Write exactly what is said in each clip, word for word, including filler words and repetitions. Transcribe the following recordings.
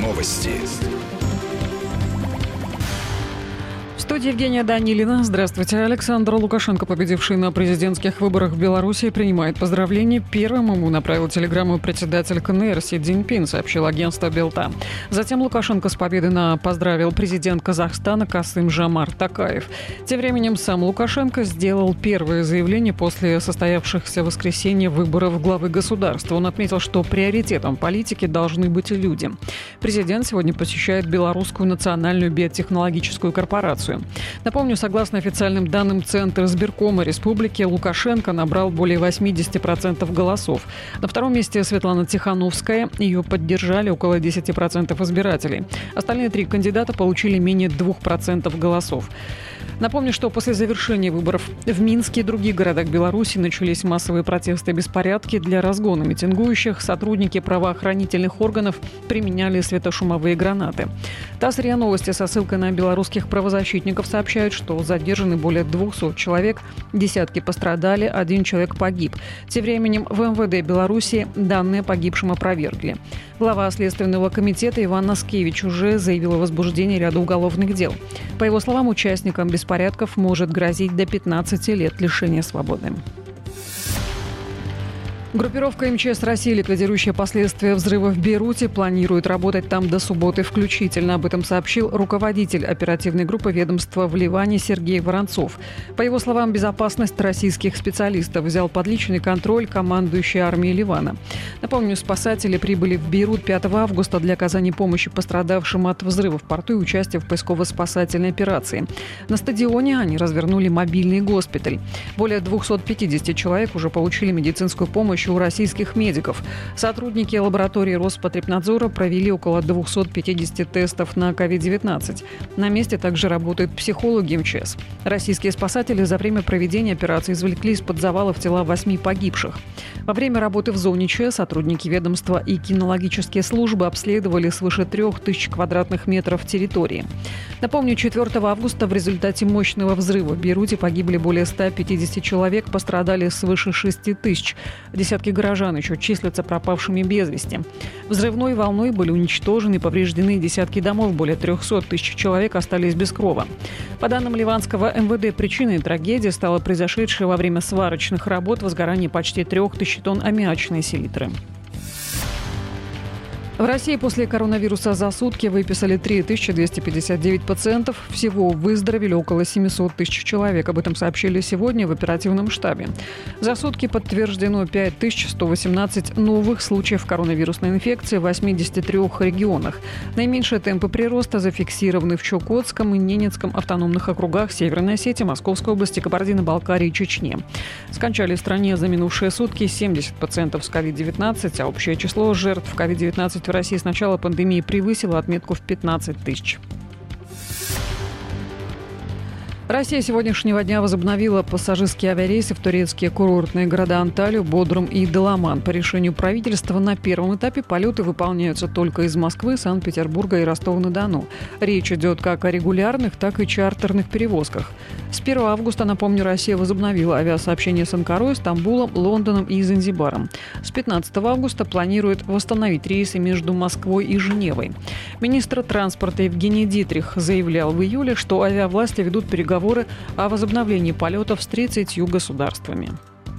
Новости. В студии Евгения Данилина. Здравствуйте. Александр Лукашенко, победивший на президентских выборах в Беларуси, принимает поздравления. Первым ему направил телеграмму председатель ка эн эр Си Цзиньпин, сообщил агентство Белта. Затем Лукашенко с победой на поздравил президент Казахстана Касым-Жомарт Токаев. Тем временем сам Лукашенко сделал первое заявление после состоявшихся в воскресенье выборов главы государства. Он отметил, что приоритетом политики должны быть люди. Президент сегодня посещает Белорусскую национальную биотехнологическую корпорацию. Напомню, согласно официальным данным Центра Сберкома Республики, Лукашенко набрал более восемьдесят процентов голосов. На втором месте Светлана Тихановская. Ее поддержали около десять процентов избирателей. Остальные три кандидата получили менее двух процентов голосов. Напомню, что после завершения выборов в Минске и других городах Беларуси начались массовые протесты и беспорядки. Для разгона митингующих сотрудники правоохранительных органов применяли светошумовые гранаты. ТАСС РИА Новости со ссылкой на белорусских правозащитников сообщают, что задержаны более двухсот человек, десятки пострадали, один человек погиб. Тем временем в эм вэ дэ Беларуси данные погибшим опровергли. Глава Следственного комитета Иван Наскевич уже заявил о возбуждении ряда уголовных дел. По его словам, участникам беспорядков может грозить до пятнадцати лет лишения свободы. Группировка эм че эс России, ликвидирующая последствия взрыва в Бейруте, планирует работать там до субботы включительно. Об этом сообщил руководитель оперативной группы ведомства в Ливане Сергей Воронцов. По его словам, безопасность российских специалистов взял под личный контроль командующий армией Ливана. Напомню, спасатели прибыли в Бейрут пятого августа для оказания помощи пострадавшим от взрыва в порту и участия в поисково-спасательной операции. На стадионе они развернули мобильный госпиталь. Более двухсот пятидесяти человек уже получили медицинскую помощь у российских медиков. Сотрудники лаборатории Роспотребнадзора провели около двухсот пятидесяти тестов на ковид девятнадцать. На месте также работают психологи эм че эс. Российские спасатели за время проведения операции извлекли из-под завалов тела восьми погибших. Во время работы в зоне ЧС сотрудники ведомства и кинологические службы обследовали свыше трех тысяч квадратных метров территории. Напомню, четвёртого августа в результате мощного взрыва в Бейруте погибли более ста пятидесяти человек, пострадали свыше шести тысяч. Десятки горожан еще числятся пропавшими без вести. Взрывной волной были уничтожены и повреждены десятки домов, более трехсот тысяч человек остались без крова. По данным ливанского эм вэ дэ, причиной трагедии стало произошедшее во время сварочных работ возгорание почти трех тысяч тонн аммиачной селитры. В России после коронавируса за сутки выписали три тысячи двести пятьдесят девять пациентов. Всего выздоровели около семисот тысяч человек. Об этом сообщили сегодня в оперативном штабе. За сутки подтверждено пять тысяч сто восемнадцать новых случаев коронавирусной инфекции в восьмидесяти трёх регионах. Наименьшие темпы прироста зафиксированы в Чукотском и Ненецком автономных округах Северной Осетии, Московской области, Кабардино-Балкарии и Чечне. Скончались в стране за минувшие сутки семьдесят пациентов с ковид девятнадцать, а общее число жертв ковид девятнадцать в России с начала пандемии превысила отметку в пятнадцать тысяч. Россия сегодняшнего дня возобновила пассажирские авиарейсы в турецкие курортные города Анталию, Бодрум и Даламан. По решению правительства на первом этапе полеты выполняются только из Москвы, Санкт-Петербурга и Ростова-на-Дону. Речь идет как о регулярных, так и чартерных перевозках. С первого августа, напомню, Россия возобновила авиасообщение с Анкарой, Стамбулом, Лондоном и Занзибаром. С пятнадцатого августа планирует восстановить рейсы между Москвой и Женевой. Министр транспорта Евгений Дитрих заявлял в июле, что авиавласти ведут переговоры о возобновлении полетов с тридцатью государствами.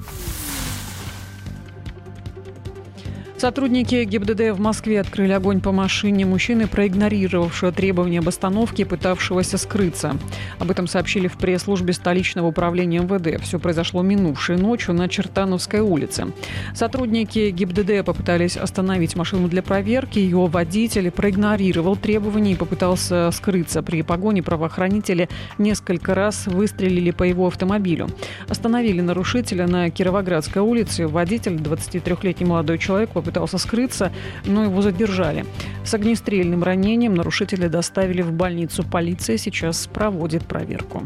Сотрудники гэ и бэ дэ дэ в Москве открыли огонь по машине мужчины, проигнорировавшего требования об остановке и пытавшегося скрыться. Об этом сообщили в пресс-службе столичного управления эм вэ дэ. Все произошло минувшей ночью на Чертановской улице. Сотрудники гэ и бэ дэ дэ попытались остановить машину для проверки. Ее водитель проигнорировал требования и попытался скрыться. При погоне правоохранители несколько раз выстрелили по его автомобилю. Остановили нарушителя на Кировоградской улице. Водитель, двадцатитрёхлетний молодой человек, попытался скрыться, но его задержали. С огнестрельным ранением нарушителя доставили в больницу. Полиция сейчас проводит проверку.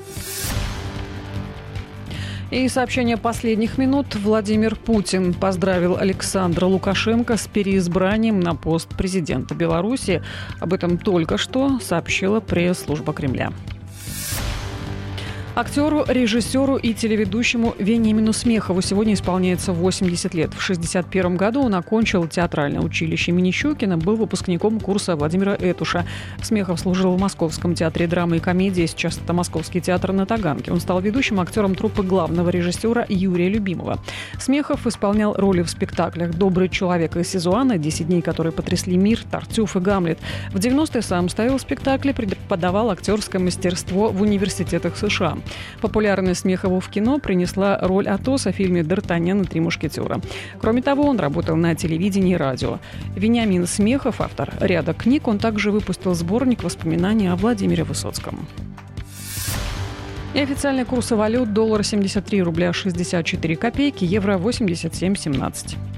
И сообщение последних минут. Владимир Путин поздравил Александра Лукашенко с переизбранием на пост президента Беларуси. Об этом только что сообщила пресс-служба Кремля. Актеру, режиссеру и телеведущему Вениамину Смехову сегодня исполняется восемьдесят лет. В шестьдесят первом году он окончил театральное училище имени Щукина, был выпускником курса Владимира Этуша. Смехов служил в Московском театре драмы и комедии, сейчас это Московский театр на Таганке. Он стал ведущим актером труппы главного режиссера Юрия Любимова. Смехов исполнял роли в спектаклях «Добрый человек» из Сезуана, «Десять дней, которые потрясли мир», «Тартюф» и «Гамлет». В девяностые сам ставил спектакли, преподавал актерское мастерство в университетах США. Популярность Смехову в кино принесла роль Атоса в фильме «Д'Артаньян и три мушкетера». Кроме того, он работал на телевидении и радио. Вениамин Смехов, автор ряда книг, он также выпустил сборник воспоминаний о Владимире Высоцком. И официальные курсы валют: доллар семьдесят три рубля шестьдесят четыре копейки, евро восемьдесят семь семнадцать.